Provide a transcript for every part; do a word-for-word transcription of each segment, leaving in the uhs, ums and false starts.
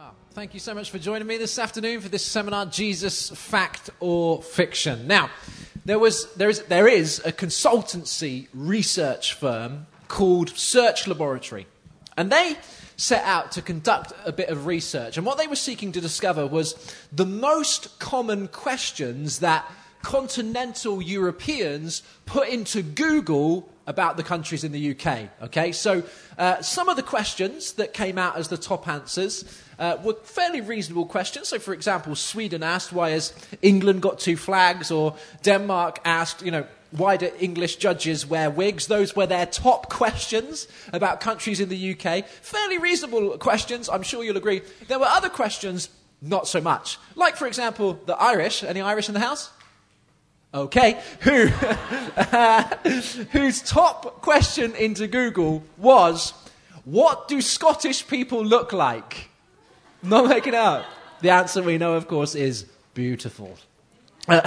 Well, thank you so much for joining me this afternoon for this seminar, Jesus, Fact or Fiction. Now, there was there is there is a consultancy research firm called Search Laboratory, and they set out to conduct a bit of research. And what they were seeking to discover was the most common questions that continental Europeans put into Google about the countries in the U K. Okay, so uh, some of the questions that came out as the top answers uh, were fairly reasonable questions. So, for example, Sweden asked, why has England got two flags? Or Denmark asked, you know, why do English judges wear wigs? Those were their top questions about countries in the U K. Fairly reasonable questions, I'm sure you'll agree. There were other questions, not so much. Like, for example, the Irish. Any Irish in the house? Okay, who, uh, whose top question into Google was, what do Scottish people look like? Not making it out. The answer we know, of course, is beautiful. Uh,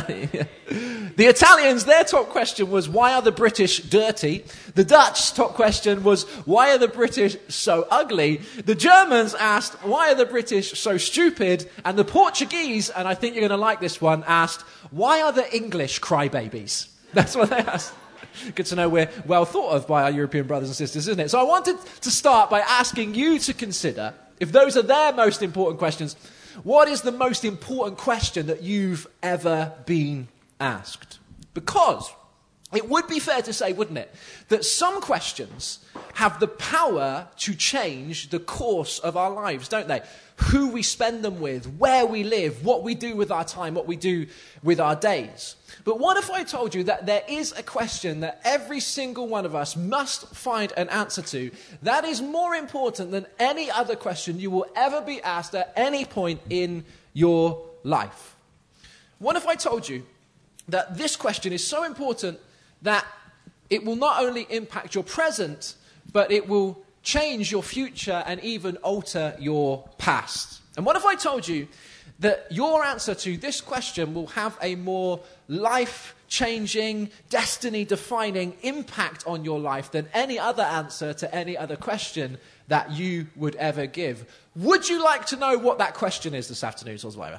the Italians, their top question was, why are the British dirty? The Dutch top question was, why are the British so ugly? The Germans asked, why are the British so stupid? And the Portuguese, and I think you're going to like this one, asked, why are the English crybabies? That's what they asked. Good to know we're well thought of by our European brothers and sisters, isn't it? So I wanted to start by asking you to consider, if those are their most important questions, what is the most important question that you've ever been asked? Because it would be fair to say, wouldn't it, that some questions have the power to change the course of our lives, don't they? Who we spend them with, where we live, what we do with our time, what we do with our days. But what if I told you that there is a question that every single one of us must find an answer to that is more important than any other question you will ever be asked at any point in your life? What if I told you that this question is so important that it will not only impact your present, but it will change your future and even alter your past? And what if I told you that your answer to this question will have a more life-changing, destiny-defining impact on your life than any other answer to any other question that you would ever give? Would you like to know what that question is this afternoon, Solsweiler?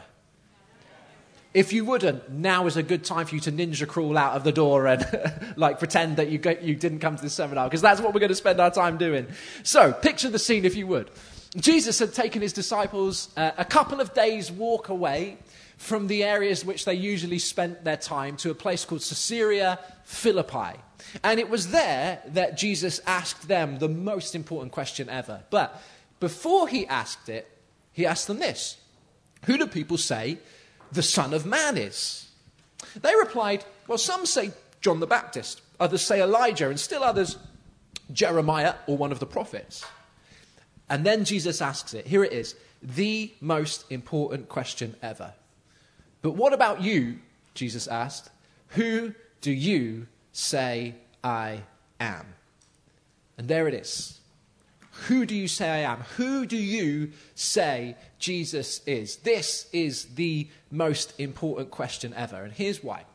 If you wouldn't, now is a good time for you to ninja crawl out of the door and like pretend that you go, you didn't come to this seminar, because that's what we're going to spend our time doing. So, picture the scene if you would. Jesus had taken his disciples uh, a couple of days' walk away from the areas which they usually spent their time to a place called Caesarea Philippi. And it was there that Jesus asked them the most important question ever. But before he asked it, he asked them this: who do people say the Son of Man is? They replied, well, some say John the Baptist, others say Elijah, and still others Jeremiah or one of the prophets. And then Jesus asks it. Here it is, the most important question ever. But what about you, Jesus asked, who do you say I am? And there it is. Who do you say I am? Who do you say Jesus is? This is the most important question ever. And here's why.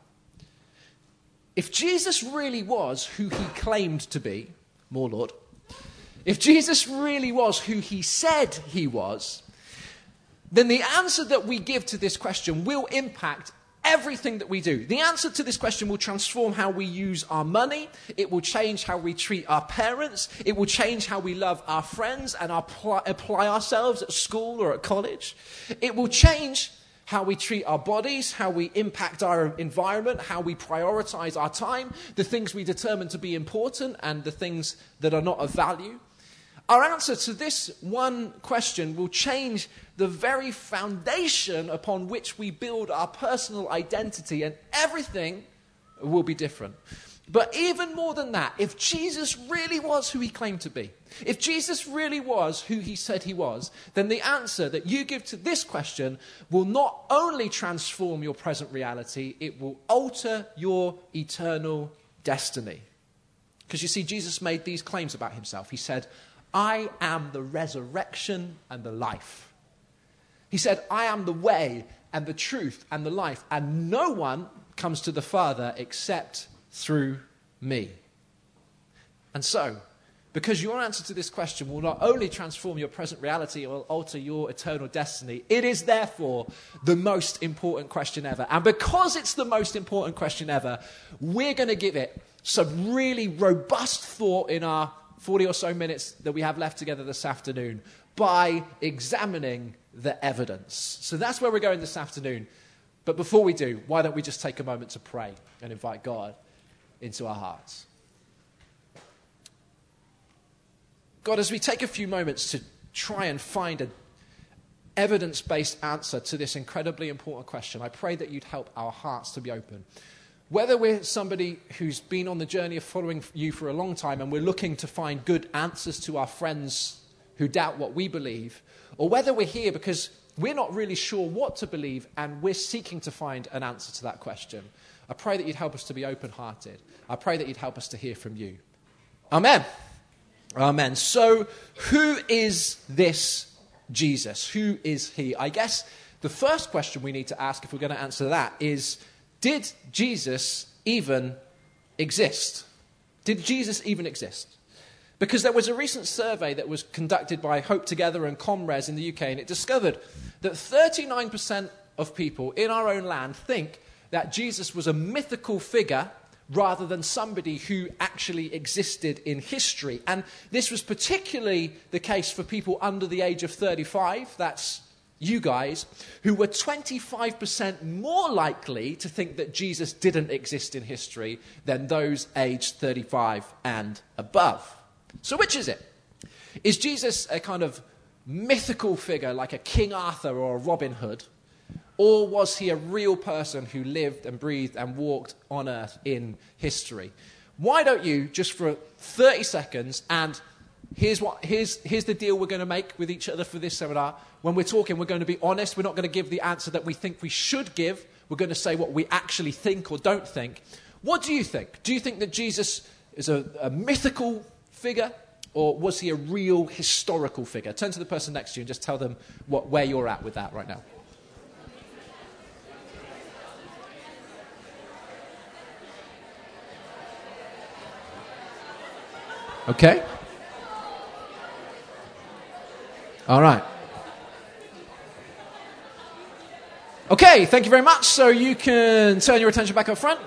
If Jesus really was who he claimed to be, more Lord, if Jesus really was who he said he was, then the answer that we give to this question will impact everything that we do. The answer to this question will transform how we use our money. It will change how we treat our parents. It will change how we love our friends and our pl- apply ourselves at school or at college. It will change how we treat our bodies, how we impact our environment, how we prioritize our time, the things we determine to be important and the things that are not of value. Our answer to this one question will change the very foundation upon which we build our personal identity, and everything will be different. But even more than that, if Jesus really was who he claimed to be, if Jesus really was who he said he was, then the answer that you give to this question will not only transform your present reality, it will alter your eternal destiny. Because you see, Jesus made these claims about himself. He said, I am the resurrection and the life. He said, I am the way and the truth and the life, and no one comes to the Father except through me. And so, because your answer to this question will not only transform your present reality, it will alter your eternal destiny. It is therefore the most important question ever. And because it's the most important question ever, we're going to give it some really robust thought in our forty or so minutes that we have left together this afternoon by examining the evidence. So that's where we're going this afternoon. But before we do, why don't we just take a moment to pray and invite God into our hearts. God, as we take a few moments to try and find an evidence-based answer to this incredibly important question, I pray that you'd help our hearts to be open. Whether we're somebody who's been on the journey of following you for a long time and we're looking to find good answers to our friends who doubt what we believe, or whether we're here because we're not really sure what to believe and we're seeking to find an answer to that question, I pray that you'd help us to be open-hearted. I pray that you'd help us to hear from you. Amen. Amen. So, who is this Jesus? Who is he? I guess the first question we need to ask, if we're going to answer that, is, did Jesus even exist? Did Jesus even exist? Because there was a recent survey that was conducted by Hope Together and Comres in the U K, and it discovered that thirty-nine percent of people in our own land think that Jesus was a mythical figure rather than somebody who actually existed in history. And this was particularly the case for people under the age of thirty-five, that's you guys, who were twenty-five percent more likely to think that Jesus didn't exist in history than those aged thirty-five and above. So which is it? Is Jesus a kind of mythical figure like a King Arthur or a Robin Hood? Or was he a real person who lived and breathed and walked on earth in history? Why don't you, just for thirty seconds, and here's, what, here's, here's the deal we're going to make with each other for this seminar. When we're talking, we're going to be honest. We're not going to give the answer that we think we should give. We're going to say what we actually think or don't think. What do you think? Do you think that Jesus is a, a mythical figure, or was he a real historical figure? Turn to the person next to you and just tell them what, where you're at with that right now. Okay. All right. Okay, thank you very much. So you can turn your attention back up front.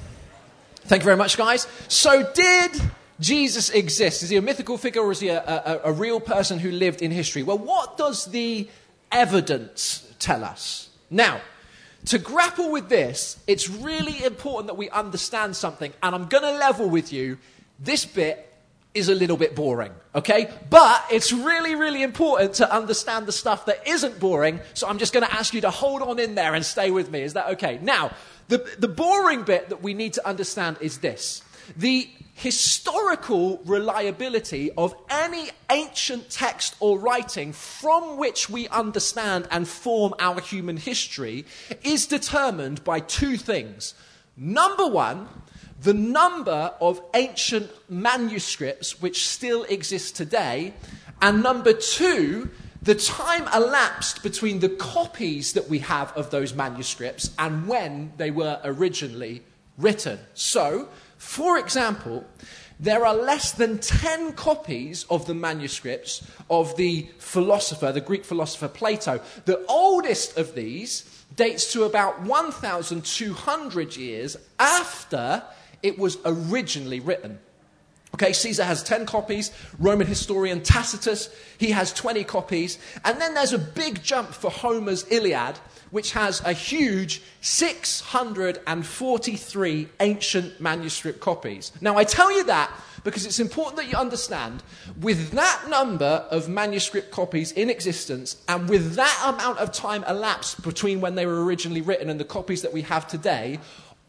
Thank you very much, guys. So did Jesus exist? Is he a mythical figure, or is he a, a, a real person who lived in history? Well, what does the evidence tell us? Now, to grapple with this, it's really important that we understand something, and I'm going to level with you. This bit is a little bit boring, okay? But it's really, really important to understand the stuff that isn't boring, so I'm just going to ask you to hold on in there and stay with me. Is that okay? Now, the, the boring bit that we need to understand is this. The historical reliability of any ancient text or writing from which we understand and form our human history is determined by two things. Number one, the number of ancient manuscripts which still exist today, and number two, the time elapsed between the copies that we have of those manuscripts and when they were originally written. So, for example, there are less than ten copies of the manuscripts of the philosopher, the Greek philosopher Plato. The oldest of these dates to about one thousand two hundred years after it was originally written. Okay, Caesar has ten copies, Roman historian Tacitus, he has twenty copies, and then there's a big jump for Homer's Iliad, which has a huge six hundred forty-three ancient manuscript copies. Now, I tell you that because it's important that you understand, with that number of manuscript copies in existence, and with that amount of time elapsed between when they were originally written and the copies that we have today,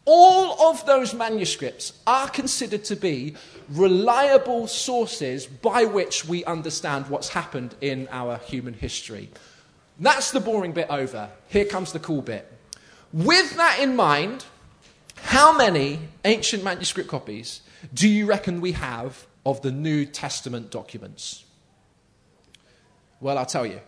all of those manuscripts are considered to be reliable sources by which we understand what's happened in our human history. That's the boring bit over. Here comes the cool bit. With that in mind, how many ancient manuscript copies do you reckon we have of the New Testament documents? Well, I'll tell you.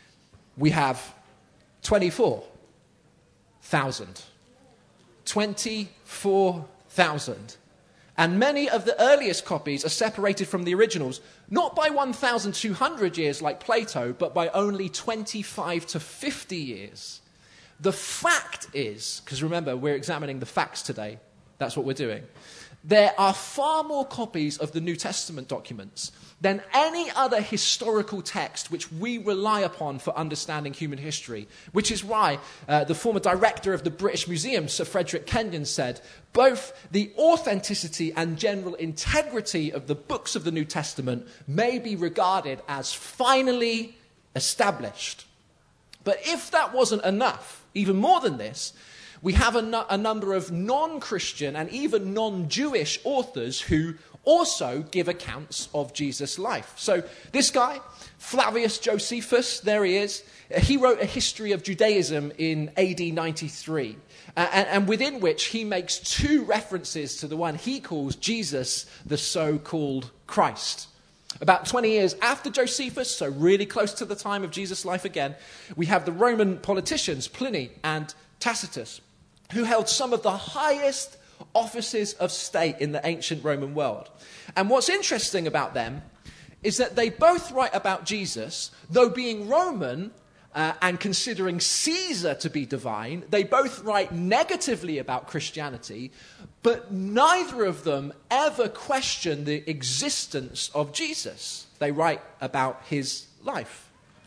We have twenty-four thousand. twenty-four thousand. And many of the earliest copies are separated from the originals, not by one thousand two hundred years like Plato, but by only twenty-five to fifty years. The fact is, because remember, we're examining the facts today. That's what we're doing. There are far more copies of the New Testament documents than any other historical text which we rely upon for understanding human history, which is why uh, the former director of the British Museum, Sir Frederick Kenyon, said, both the authenticity and general integrity of the books of the New Testament may be regarded as finally established. But if that wasn't enough, even more than this, we have a, nu- a number of non-Christian and even non-Jewish authors who also give accounts of Jesus' life. So this guy, Flavius Josephus, there he is. He wrote a history of Judaism in A D ninety-three, uh, and, and within which he makes two references to the one he calls Jesus, the so-called Christ. About twenty years after Josephus, so really close to the time of Jesus' life again, we have the Roman politicians Pliny and Tacitus, who held some of the highest offices of state in the ancient Roman world. And what's interesting about them is that they both write about Jesus, though being Roman uh, and considering Caesar to be divine, they both write negatively about Christianity, but neither of them ever question the existence of Jesus. They write about his life.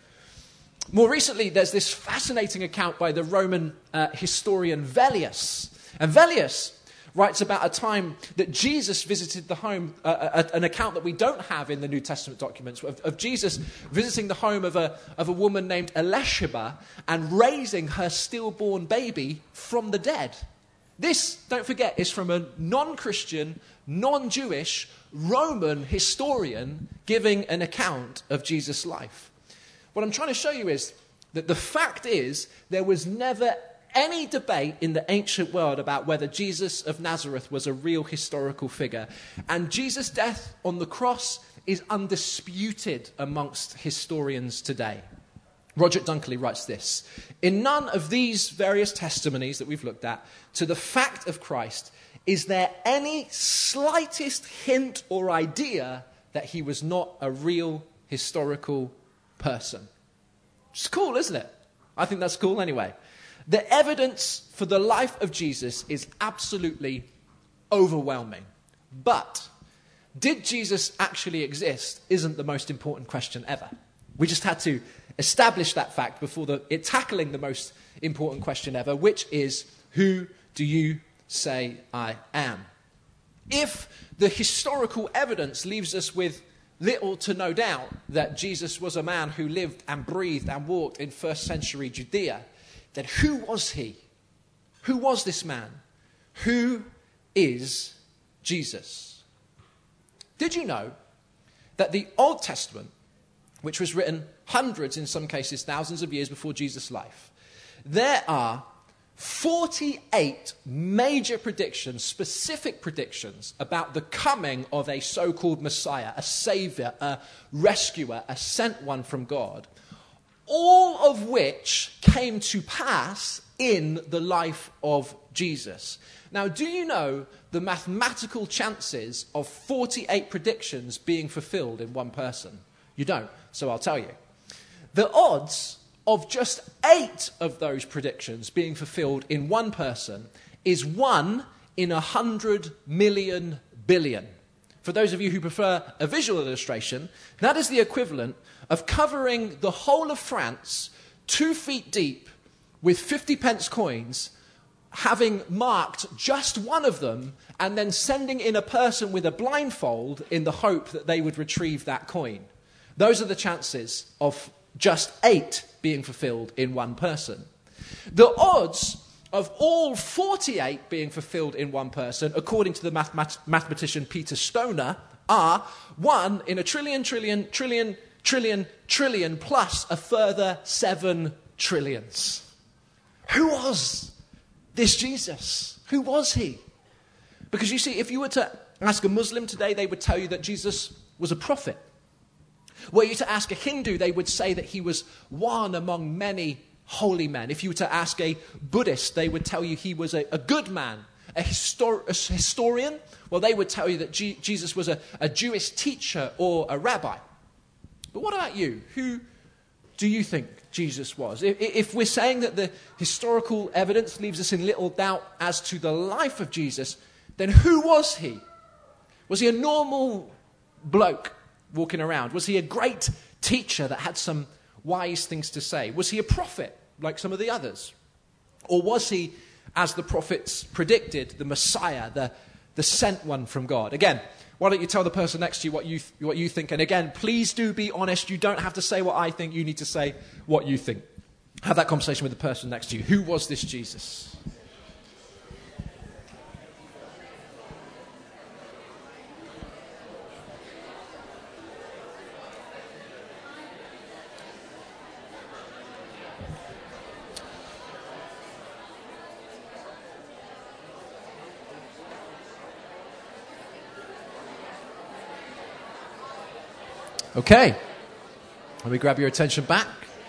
More recently, there's this fascinating account by the Roman uh, historian Velleius. And Velleius writes about a time that Jesus visited the home, uh, uh, an account that we don't have in the New Testament documents, of, of Jesus visiting the home of a, of a woman named Elisheba and raising her stillborn baby from the dead. This, don't forget, is from a non-Christian, non-Jewish Roman historian giving an account of Jesus' life. What I'm trying to show you is that the fact is there was never any debate in the ancient world about whether Jesus of Nazareth was a real historical figure. And Jesus' death on the cross is undisputed amongst historians today. Roger Dunkley writes this: in none of these various testimonies that we've looked at to the fact of Christ is there any slightest hint or idea that he was not a real historical person. It's cool, isn't it? I think that's cool anyway. The evidence for the life of Jesus is absolutely overwhelming. But did Jesus actually exist isn't the most important question ever. We just had to establish that fact before the, it tackling the most important question ever, which is, who do you say I am? If the historical evidence leaves us with little to no doubt that Jesus was a man who lived and breathed and walked in first century Judea, then who was he? Who was this man? Who is Jesus? Did you know that the Old Testament, which was written hundreds, in some cases thousands of years before Jesus' life, there are forty-eight major predictions, specific predictions about the coming of a so-called Messiah, a savior, a rescuer, a sent one from God, all of which came to pass in the life of Jesus. Now, do you know the mathematical chances of forty-eight predictions being fulfilled in one person? You don't, so I'll tell you. The odds of just eight of those predictions being fulfilled in one person is one in a hundred million billion. For those of you who prefer a visual illustration, that is the equivalent of covering the whole of France two feet deep with fifty pence coins, having marked just one of them, and then sending in a person with a blindfold in the hope that they would retrieve that coin. Those are the chances of just eight being fulfilled in one person. The odds of all forty-eight being fulfilled in one person, according to the mathemat- mathematician Peter Stoner, are one in a trillion, trillion, trillion, trillion, trillion, plus a further seven trillions. Who was this Jesus? Who was he? Because you see, if you were to ask a Muslim today, they would tell you that Jesus was a prophet. Were you to ask a Hindu, they would say that he was one among many holy men. If you were to ask a Buddhist, they would tell you he was a, a good man, a, histor- a historian? Well, they would tell you that G- Jesus was a, a Jewish teacher or a rabbi. But what about you? Who do you think Jesus was? If, if we're saying that the historical evidence leaves us in little doubt as to the life of Jesus, then who was he? Was he a normal bloke walking around? Was he a great teacher that had some wise things to say? Was he a prophet like some of the others? Or was he, as the prophets predicted, the Messiah, the, the sent one from God? Again, why don't you tell the person next to you what you, what you think? And again, please do be honest. You don't have to say what I think. You need to say what you think. Have that conversation with the person next to you. Who was this Jesus? Okay, let me grab your attention back.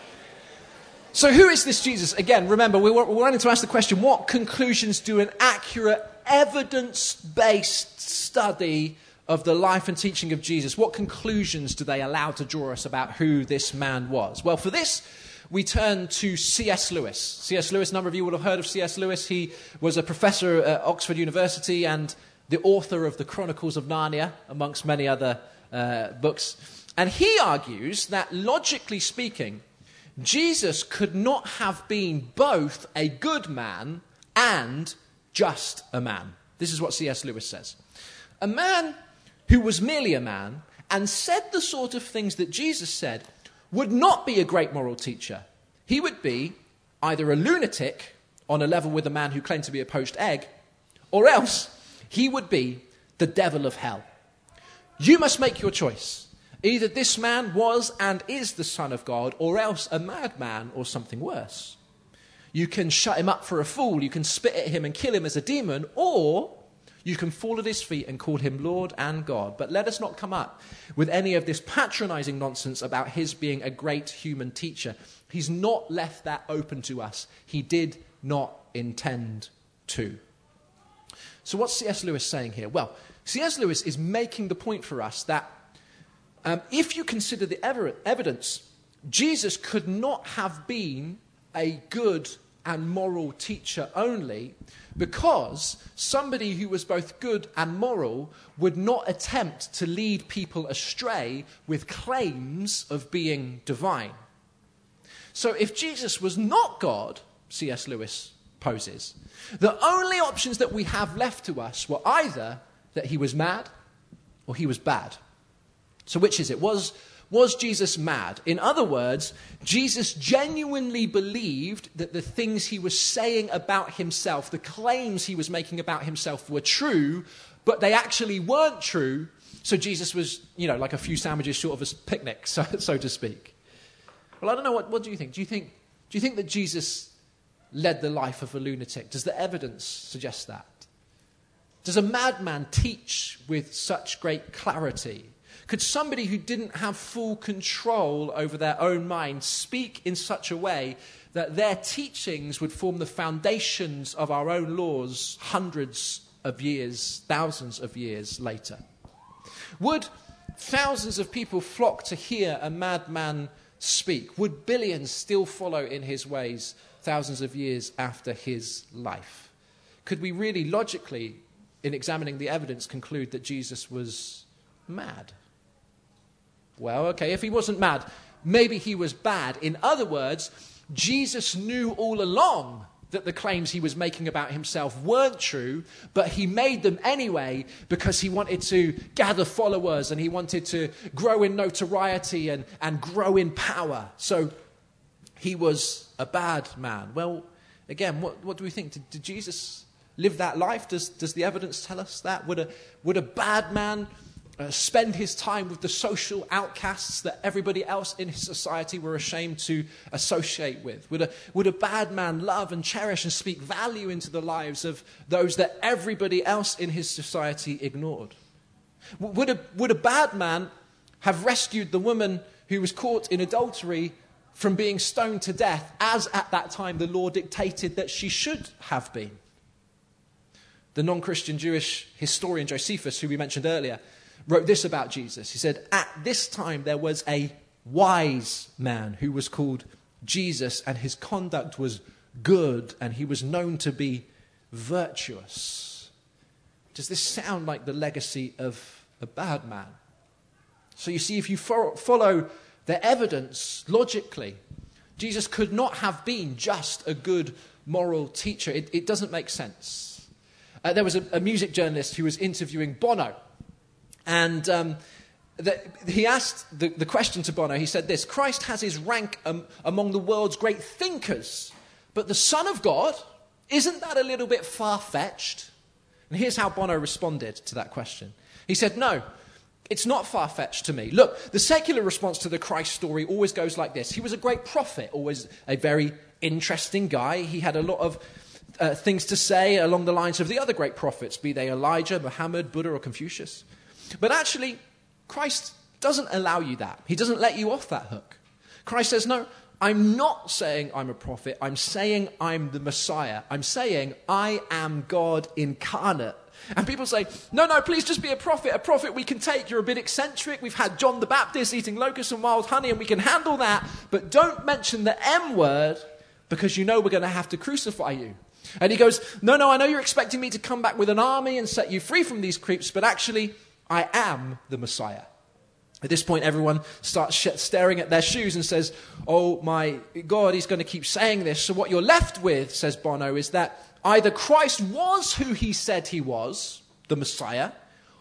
So who is this Jesus? Again, remember, we were, we were wanting to ask the question, what conclusions do an accurate, evidence-based study of the life and teaching of Jesus, what conclusions do they allow to draw us about who this man was? Well, for this, we turn to C S Lewis. C S Lewis, a number of you will have heard of C S Lewis. He was a professor at Oxford University and the author of the Chronicles of Narnia, amongst many other uh, books. And he argues that, logically speaking, Jesus could not have been both a good man and just a man. This is what C S Lewis says. A man who was merely a man and said the sort of things that Jesus said would not be a great moral teacher. He would be either a lunatic on a level with a man who claimed to be a poached egg, or else he would be the devil of hell. You must make your choice. Either this man was and is the Son of God, or else a madman or something worse. You can shut him up for a fool, you can spit at him and kill him as a demon, or you can fall at his feet and call him Lord and God. But let us not come up with any of this patronizing nonsense about his being a great human teacher. He's not left that open to us. He did not intend to. So what's C S Lewis saying here? Well, C S Lewis is making the point for us that Um, if you consider the ever- evidence, Jesus could not have been a good and moral teacher only because somebody who was both good and moral would not attempt to lead people astray with claims of being divine. So if Jesus was not God, C S Lewis poses, the only options that we have left to us were either that he was mad or he was bad. So which is it? Was, was Jesus mad? In other words, Jesus genuinely believed that the things he was saying about himself, the claims he was making about himself were true, but they actually weren't true. So Jesus was, you know, like a few sandwiches short of a picnic, so, so to speak. Well, I don't know. What, what do you think? Do you think, do you think that Jesus led the life of a lunatic? Does the evidence suggest that? Does a madman teach with such great clarity? Could somebody who didn't have full control over their own mind speak in such a way that their teachings would form the foundations of our own laws hundreds of years, thousands of years later? Would thousands of people flock to hear a madman speak? Would billions still follow in his ways thousands of years after his life? Could we really logically, in examining the evidence, conclude that Jesus was mad? Well, okay, if he wasn't mad, maybe he was bad. In other words, Jesus knew all along that the claims he was making about himself weren't true, but he made them anyway because he wanted to gather followers and he wanted to grow in notoriety and, and grow in power. So he was a bad man. Well, again, what, what do we think? Did, did Jesus live that life? Does, does the evidence tell us that? Would a, would a bad man Uh, spend his time with the social outcasts that everybody else in his society were ashamed to associate with? Would a, would a bad man love and cherish and speak value into the lives of those that everybody else in his society ignored? W- would a, would a bad man have rescued the woman who was caught in adultery from being stoned to death, as at that time the law dictated that she should have been? the non-Christian Jewish historian Josephus, who we mentioned earlier, wrote this about Jesus. He said, at this time there was a wise man who was called Jesus, and his conduct was good, and he was known to be virtuous. Does this sound like the legacy of a bad man? So you see, if you fo- follow the evidence logically, Jesus could not have been just a good moral teacher. It, it doesn't make sense. Uh, there was a, a music journalist who was interviewing Bono, and um, the, he asked the, the question to Bono. He said this: Christ has his rank um, among the world's great thinkers, but the Son of God, isn't that a little bit far-fetched? And here's how Bono responded to that question. He said, no, it's not far-fetched to me. Look, the secular response to the Christ story always goes like this. He was a great prophet, always a very interesting guy. He had a lot of uh, things to say along the lines of the other great prophets, be they Elijah, Muhammad, Buddha, or Confucius. But actually, Christ doesn't allow you that. He doesn't let you off that hook. Christ says, no, I'm not saying I'm a prophet. I'm saying I'm the Messiah. I'm saying I am God incarnate. And people say, no, no, please just be a prophet. A prophet we can take. You're a bit eccentric. We've had John the Baptist eating locusts and wild honey, and we can handle that. But don't mention the M word, because you know we're going to have to crucify you. And he goes, no, no, I know you're expecting me to come back with an army and set you free from these creeps, but actually, I am the Messiah. At this point, everyone starts sh- staring at their shoes and says, oh my God, he's going to keep saying this. So what you're left with, says Bono, is that either Christ was who he said he was, the Messiah,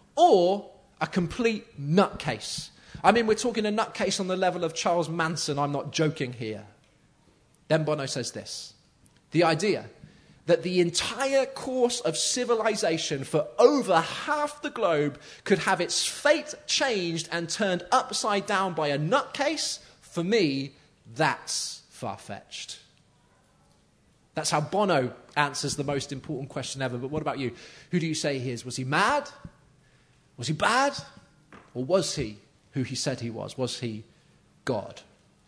or a complete nutcase. I mean, we're talking a nutcase on the level of Charles Manson. I'm not joking here. Then Bono says this: the idea that the entire course of civilization for over half the globe could have its fate changed and turned upside down by a nutcase, for me, that's far-fetched. That's how Bono answers the most important question ever. But what about you? Who do you say he is? Was he mad? Was he bad? Or was he who he said he was? Was he God?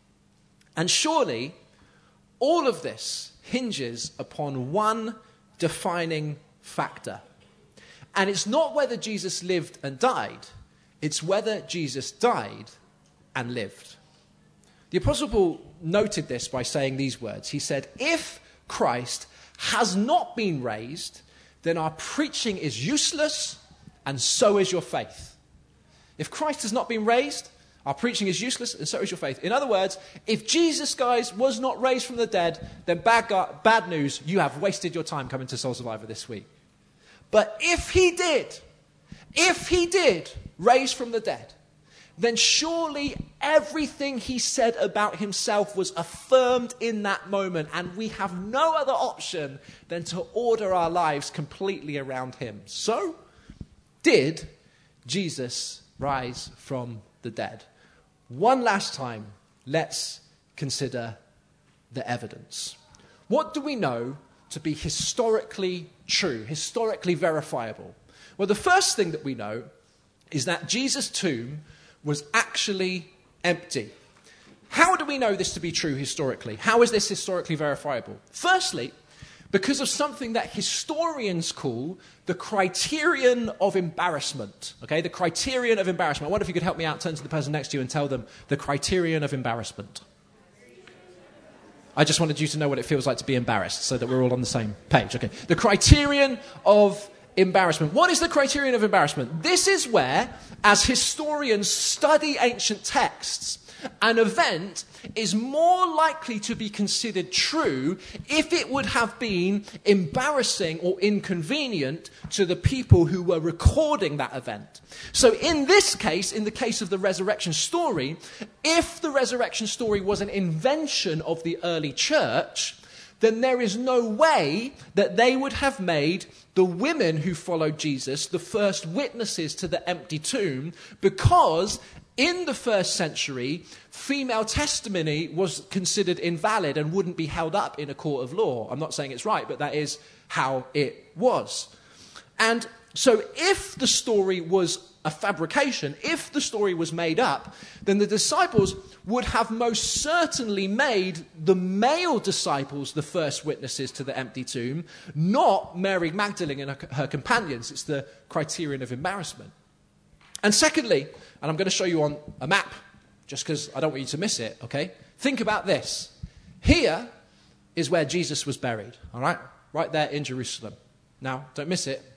And surely all of this hinges upon one defining factor. And it's not whether Jesus lived and died. It's whether Jesus died and lived. The Apostle Paul noted this by saying these words. He said, if Christ has not been raised, then our preaching is useless, and so is your faith. If Christ has not been raised, our preaching is useless, and so is your faith. In other words, if Jesus, guys, was not raised from the dead, then bad, bad news, you have wasted your time coming to Soul Survivor this week. But if he did, if he did raise from the dead, then surely everything he said about himself was affirmed in that moment, and we have no other option than to order our lives completely around him. So, did Jesus rise from the dead? One last time, let's consider the evidence. What do we know to be historically true, historically verifiable? Well, the first thing that we know is that Jesus' tomb was actually empty. How do we know this to be true historically? How is this historically verifiable? Firstly, because of something that historians call the criterion of embarrassment. Okay, the criterion of embarrassment. I wonder if you could help me out, turn to the person next to you and tell them the criterion of embarrassment. I just wanted you to know what it feels like to be embarrassed so that we're all on the same page. Okay, the criterion of embarrassment. What is the criterion of embarrassment? This is where, as historians study ancient texts, an event is more likely to be considered true if it would have been embarrassing or inconvenient to the people who were recording that event. So in this case, in the case of the resurrection story, if the resurrection story was an invention of the early church, then there is no way that they would have made the women who followed Jesus the first witnesses to the empty tomb, because in the first century, female testimony was considered invalid and wouldn't be held up in a court of law. I'm not saying it's right, but that is how it was. And so if the story was a fabrication, if the story was made up, then the disciples would have most certainly made the male disciples the first witnesses to the empty tomb, not Mary Magdalene and her, her companions. It's the criterion of embarrassment. And secondly, and I'm going to show you on a map, just because I don't want you to miss it, okay? Think about this. Here is where Jesus was buried, all right? Right there in Jerusalem. Now, don't miss it.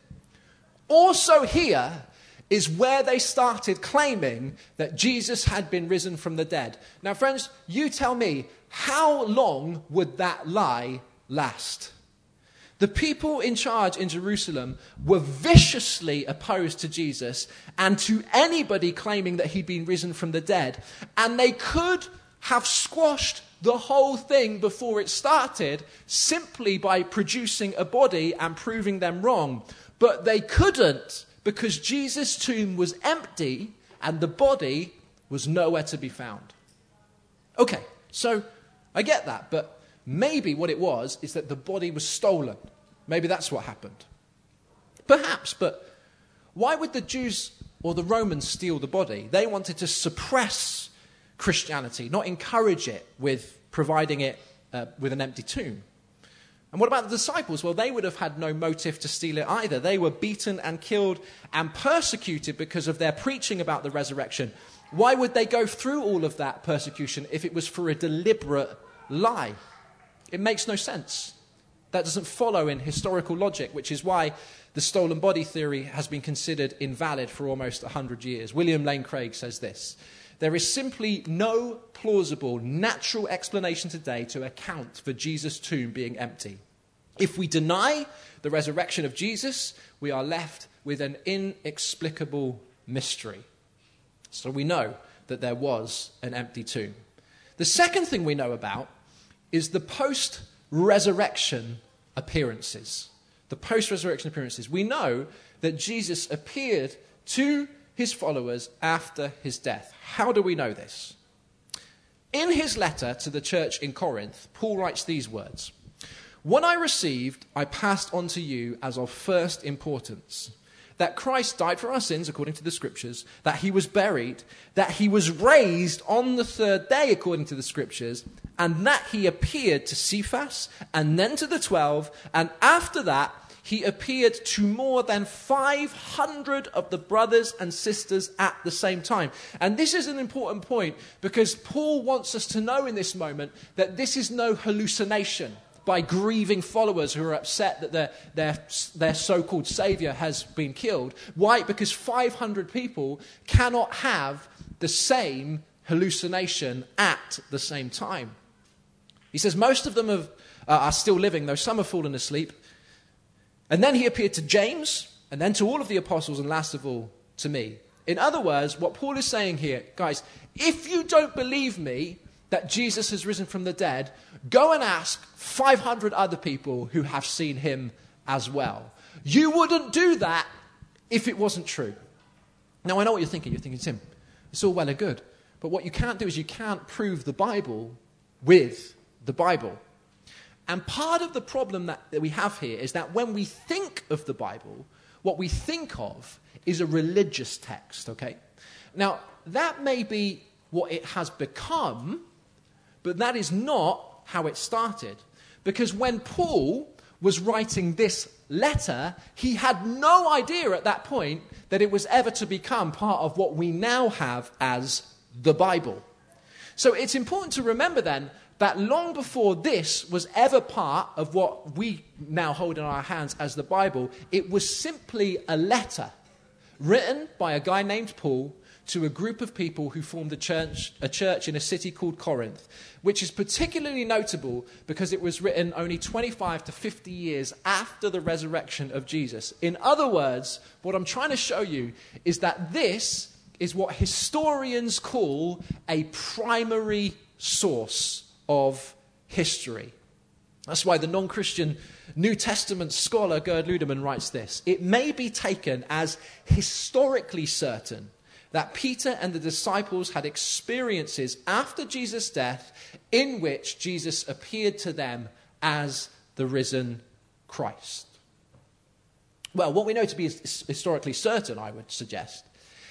Also here is where they started claiming that Jesus had been risen from the dead. Now, friends, you tell me, how long would that lie last? The people in charge in Jerusalem were viciously opposed to Jesus and to anybody claiming that he'd been risen from the dead. And they could have squashed the whole thing before it started simply by producing a body and proving them wrong. But they couldn't, because Jesus' tomb was empty and the body was nowhere to be found. Okay, so I get that, but maybe what it was is that the body was stolen. Maybe that's what happened. Perhaps, but why would the Jews or the Romans steal the body? They wanted to suppress Christianity, not encourage it with providing it uh, with an empty tomb. And what about the disciples? Well, they would have had no motive to steal it either. They were beaten and killed and persecuted because of their preaching about the resurrection. Why would they go through all of that persecution if it was for a deliberate lie? It makes no sense. That doesn't follow in historical logic, which is why the stolen body theory has been considered invalid for almost one hundred years. William Lane Craig says this: there is simply no plausible, natural explanation today to account for Jesus' tomb being empty. If we deny the resurrection of Jesus, we are left with an inexplicable mystery. So we know that there was an empty tomb. The second thing we know about is the post-resurrection appearances. The post-resurrection appearances. We know that Jesus appeared to his followers after his death. How do we know this? In his letter to the church in Corinth, Paul writes these words: "What I received, I passed on to you as of first importance, that Christ died for our sins according to the Scriptures, that he was buried, that he was raised on the third day according to the Scriptures, and that he appeared to Cephas, and then to the twelve, and after that he appeared to more than five hundred of the brothers and sisters at the same time." And this is an important point, because Paul wants us to know in this moment that this is no hallucination by grieving followers who are upset that their, their, their so-called Savior has been killed. Why? Because five hundred people cannot have the same hallucination at the same time. He says most of them have, uh, are still living, though some have fallen asleep. And then he appeared to James, and then to all of the apostles, and last of all, to me. In other words, what Paul is saying here, guys, if you don't believe me that Jesus has risen from the dead, go and ask five hundred other people who have seen him as well. You wouldn't do that if it wasn't true. Now, I know what you're thinking. You're thinking, Tim, it's all well and good. But what you can't do is you can't prove the Bible with the Bible. And part of the problem that, that we have here is that when we think of the Bible, what we think of is a religious text, okay? Now, that may be what it has become, but that is not how it started. Because when Paul was writing this letter, he had no idea at that point that it was ever to become part of what we now have as the Bible. So it's important to remember then that long before this was ever part of what we now hold in our hands as the Bible, it was simply a letter written by a guy named Paul to a group of people who formed a church, a church in a city called Corinth, which is particularly notable because it was written only twenty-five to fifty years after the resurrection of Jesus. In other words, what I'm trying to show you is that this is what historians call a primary source of history. That's why the non-Christian New Testament scholar Gerd Ludemann writes this: "It may be taken as historically certain that Peter and the disciples had experiences after Jesus' death in which Jesus appeared to them as the risen Christ." Well, what we know to be historically certain, I would suggest,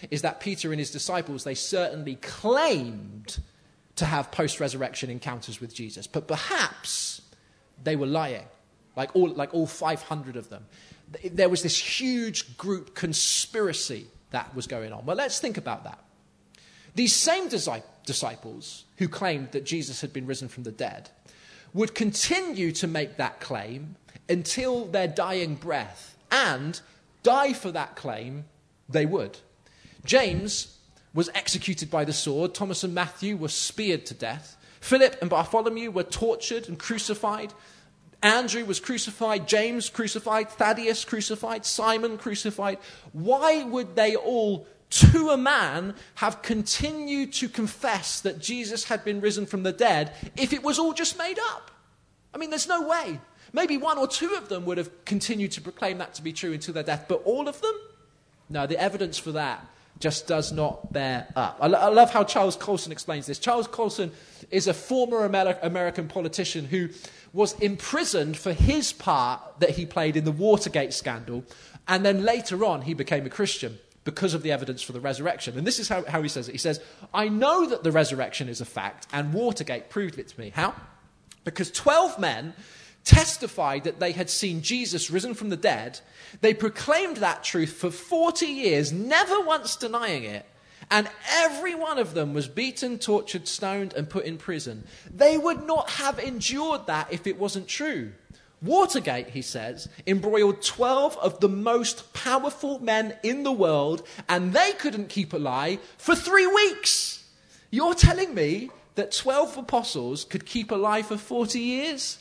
is that Peter and his disciples, they certainly claimed to have post-resurrection encounters with Jesus, but perhaps they were lying, like all, like all five hundred of them. There was this huge group conspiracy that was going on. Well, let's think about that. These same disciples who claimed that Jesus had been risen from the dead would continue to make that claim until their dying breath, and die for that claim they would. James was executed by the sword. Thomas and Matthew were speared to death. Philip and Bartholomew were tortured and crucified. Andrew was crucified. James crucified. Thaddeus crucified. Simon crucified. Why would they all, to a man, have continued to confess that Jesus had been risen from the dead if it was all just made up? I mean, there's no way. Maybe one or two of them would have continued to proclaim that to be true until their death, but all of them? No, the evidence for that just does not bear up. I, lo- I love how Charles Colson explains this. Charles Colson is a former Amer- American politician who was imprisoned for his part that he played in the Watergate scandal, and then later on he became a Christian because of the evidence for the resurrection. And this is how, how he says it. He says, I know that the resurrection is a fact, and Watergate proved it to me. How? Because twelve men testified that they had seen Jesus risen from the dead. They proclaimed that truth for forty years, never once denying it. And every one of them was beaten, tortured, stoned, and put in prison. They would not have endured that if it wasn't true. Watergate, he says, embroiled twelve of the most powerful men in the world, and they couldn't keep a lie for three weeks. You're telling me that twelve apostles could keep a lie for forty years?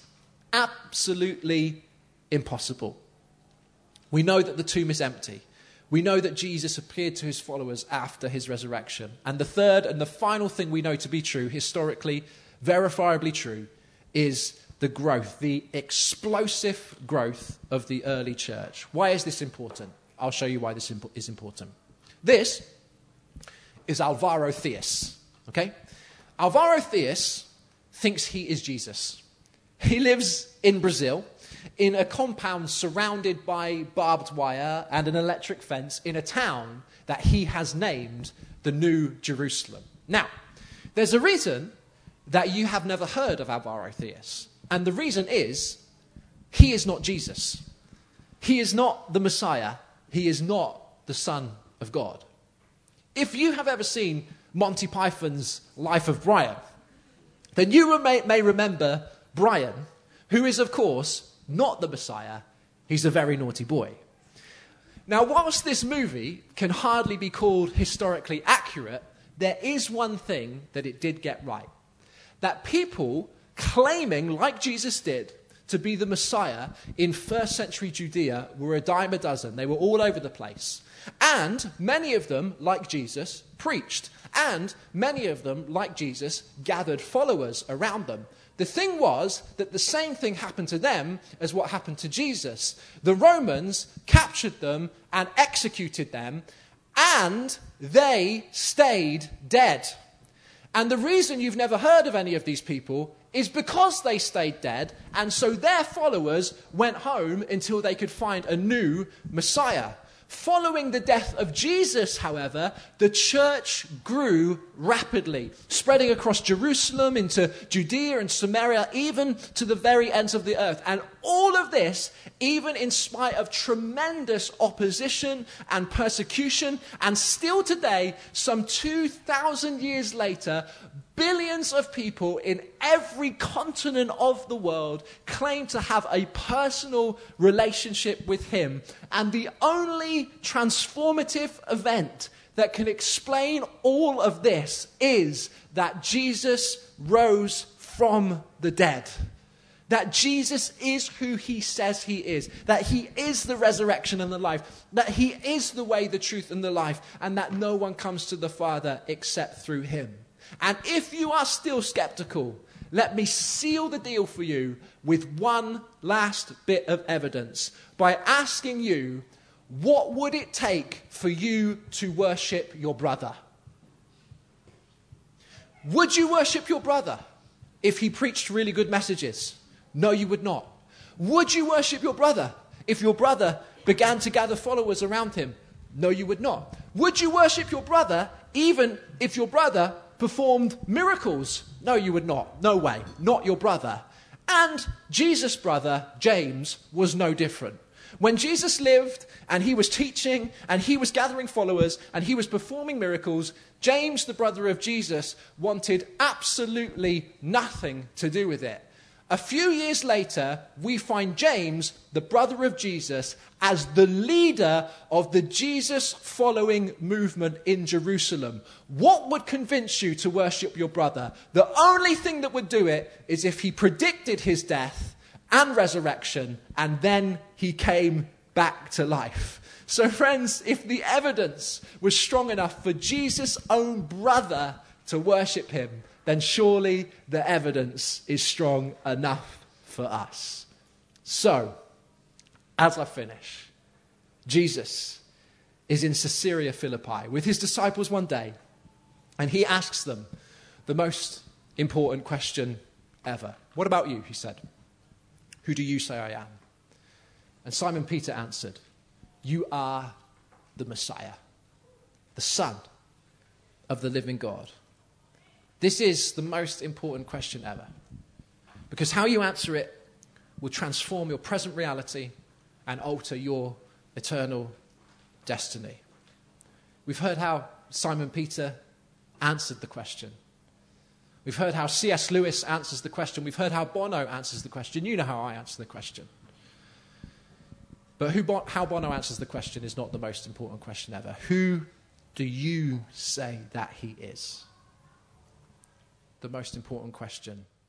Absolutely impossible. We know that the tomb is empty. We know that Jesus appeared to his followers after his resurrection. And the third and the final thing we know to be true, historically, verifiably true, is the growth, the explosive growth of the early church. Why is this important? I'll show you why this is important. This is Alvaro Theus, okay? Alvaro Theus thinks he is Jesus. He lives in Brazil, in a compound surrounded by barbed wire and an electric fence in a town that he has named the New Jerusalem. Now, there's a reason that you have never heard of Alvaro Theus. And the reason is, he is not Jesus. He is not the Messiah. He is not the Son of God. If you have ever seen Monty Python's Life of Brian, then you may, may remember Brian, who is, of course, not the Messiah. He's a very naughty boy. Now, whilst this movie can hardly be called historically accurate, there is one thing that it did get right. That people claiming, like Jesus did, to be the Messiah in first century Judea were a dime a dozen. They were all over the place. And many of them, like Jesus, preached. And many of them, like Jesus, gathered followers around them. The thing was that the same thing happened to them as what happened to Jesus. The Romans captured them and executed them, and they stayed dead. And the reason you've never heard of any of these people is because they stayed dead, and so their followers went home until they could find a new Messiah. Following the death of Jesus, however, the church grew rapidly, spreading across Jerusalem, into Judea and Samaria, even to the very ends of the earth. And all of this, even in spite of tremendous opposition and persecution, and still today, some two thousand years later, billions of people in every continent of the world claim to have a personal relationship with him. And the only transformative event that can explain all of this is that Jesus rose from the dead. That Jesus is who he says he is. That he is the resurrection and the life. That he is the way, the truth, and the life. And that no one comes to the Father except through him. And if you are still skeptical, let me seal the deal for you with one last bit of evidence by asking you, what would it take for you to worship your brother? Would you worship your brother if he preached really good messages? No, you would not. Would you worship your brother if your brother began to gather followers around him? No, you would not. Would you worship your brother even if your brother performed miracles? No, you would not. No way. Not your brother. And Jesus' brother, James, was no different. When Jesus lived and he was teaching and he was gathering followers and he was performing miracles, James, the brother of Jesus, wanted absolutely nothing to do with it. A few years later, we find James, the brother of Jesus, as the leader of the Jesus-following movement in Jerusalem. What would convince you to worship your brother? The only thing that would do it is if he predicted his death and resurrection, and then he came back to life. So friends, if the evidence was strong enough for Jesus' own brother to worship him, then surely the evidence is strong enough for us. So, as I finish, Jesus is in Caesarea Philippi with his disciples one day, and he asks them the most important question ever. What about you, he said. Who do you say I am? And Simon Peter answered, you are the Messiah, the Son of the living God. This is the most important question ever, because how you answer it will transform your present reality and alter your eternal destiny. We've heard how Simon Peter answered the question. We've heard how C S Lewis answers the question. We've heard how Bono answers the question. You know how I answer the question. But who, how Bono answers the question is not the most important question ever. Who do you say that he is? The most important question